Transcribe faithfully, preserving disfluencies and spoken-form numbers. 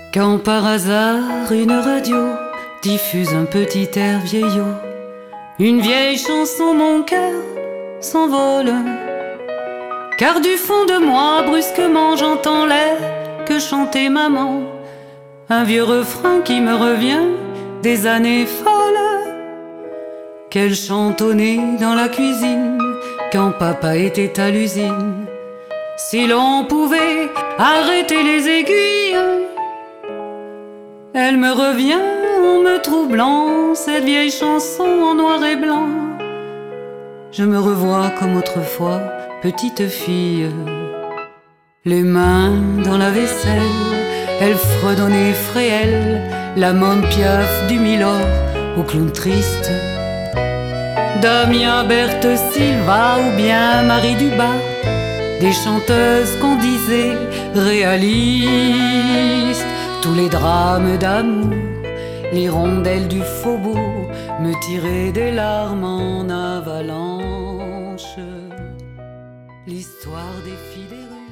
Quand par hasard une radio diffuse un petit air vieillot, une vieille chanson, mon cœur s'envole. Car du fond de moi, brusquement, j'entends l'air que chantait maman, un vieux refrain qui me revient des années folles, qu'elle chantonnait dans la cuisine quand papa était à l'usine. Si l'on pouvait arrêter les aiguilles, elle me revient en me troublant, cette vieille chanson en noir et blanc. Je me revois comme autrefois, petite fille, les mains dans la vaisselle, elle fredonnait Fréhel, la môme Piaf du Milord au clown triste, Damien, Berthe, Silva ou bien Marie Dubas, des chanteuses qu'on disait réalistes. Tous les drames d'amour, les rondelles du faubourg me tiraient des larmes en avalanche. L'histoire des filles des rues